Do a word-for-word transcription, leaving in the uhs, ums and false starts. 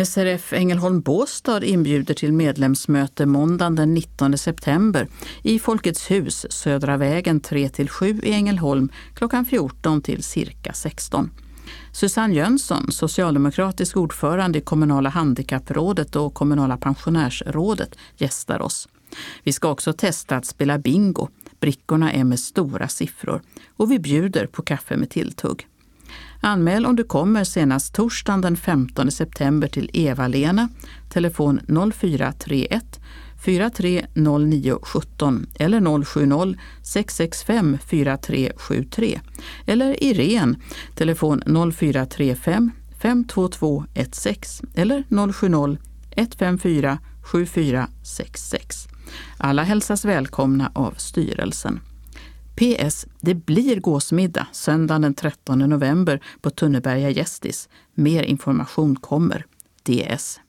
S R F Ängelholm Båstad inbjuder till medlemsmöte måndagen den nittonde september i Folkets hus, Södra vägen tre till sju i Ängelholm klockan fjorton till cirka sexton. Susanne Jönsson, socialdemokratisk ordförande i kommunala handikapprådet och kommunala pensionärsrådet, gästar oss. Vi ska också testa att spela bingo. Brickorna är med stora siffror och vi bjuder på kaffe med tilltugg. Anmäl om du kommer senast torsdagen den femtonde september till Eva-Lena, telefon noll fyra tre ett fyra tre noll nio ett sju eller noll sju noll sex sex fem fyra tre sju tre eller Irene, telefon noll fyra tre fem fem två två ett sex eller noll sju noll ett fem fyra sju fyra sex sex. Alla hälsas välkomna av styrelsen. P S. Det blir gåsmiddag söndagen den trettonde november på Tunneberga Gästis. Mer information kommer. D S.